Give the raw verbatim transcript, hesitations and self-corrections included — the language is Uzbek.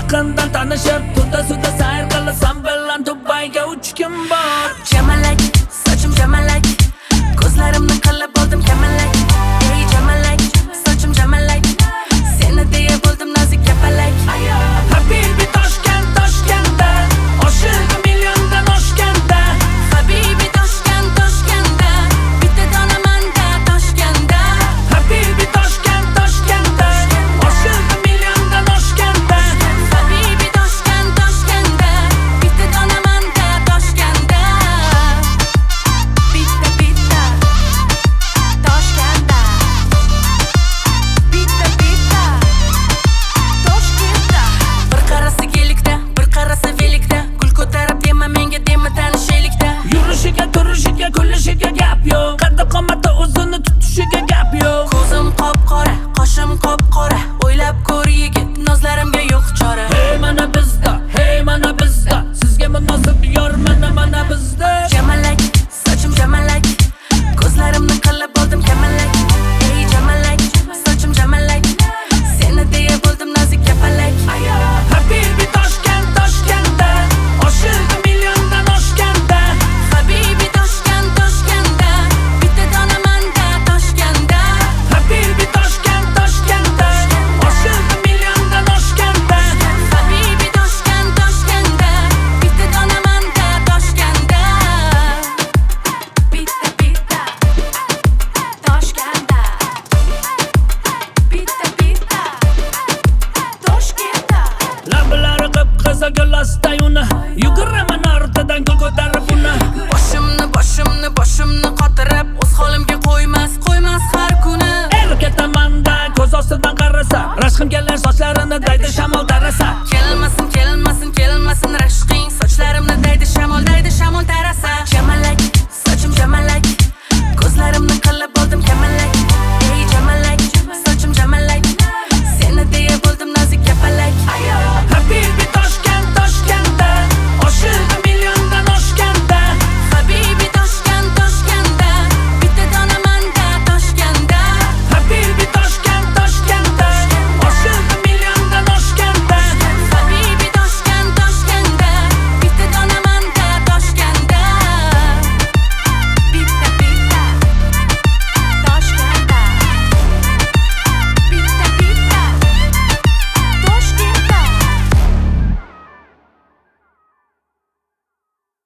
yaqindan tanishib, tunda suvda sayr qilasam bilan Dubayga uchkim bor. Jamalak, sochim jamalak, ko'zlarimni qilib oldim kamalak. Ey jamalak, sochim jamalak, seni deya bo'ldim nozik kapalak. Habibi Toshkent, Toshkentda, oshiqi milliondan oshganda. Habibi Toshkent, Toshkentda, bitta dona manda Toshkentda. Habibi Toshkent, Toshkentda, oshiqi milliondan oshganda. Habibi Toshkent, Toshkentda, bitta dona manda Toshkentda. Bitta bitta Toshkentda, bitta bitta Toshkentda. Bir qarasa gelikda, bir qarasa velikda, gul ko'tarib dema menga, dema tanishaylikda. Yurishiga, turishiga, kulishiga gap yo'q. Qaddi qomati o'zini tutishiga gap yo'q. Ko'zim qop-qora, qoshim qop-qora, o'ylab ko'r yigit, nozlarimga yo'q chora. Hey mana bizda, hey mana bizda, sizga munosib yor mana mana bizda. Jamalak, sochim jamalak, ko'zlarimni qilib oldim kamalak. Ey jamalak, sochim jamalak, seni deya bo'ldim nozik kapalak. Habibi Toshkent, Toshkentda, oshiqi milliondan oshganda. Habibi Toshkent, Toshkentda, bitta dona manda Toshkentda. Habibi Toshkent, Toshkentda, oshiqi milliondan oshganda. Habibi Toshkent, Toshkentda, bitta dona manda Toshkentda. Bitta bitta Toshkentda, bitta bitta Toshkentda. Lablari qip-qizil gulosday uni, yuguraman ortidan gul ko'tarib uni. Boshimni, boshimni, boshimni qotirib, o'z holimga qo'ymas, qo'ymas har kuni. Erkatamanda ko'z ostidan qarasa, rashqim kelar sochlarini daydi shamol tarasa. Kelmasin, kelmasin, kelmasin rashqing.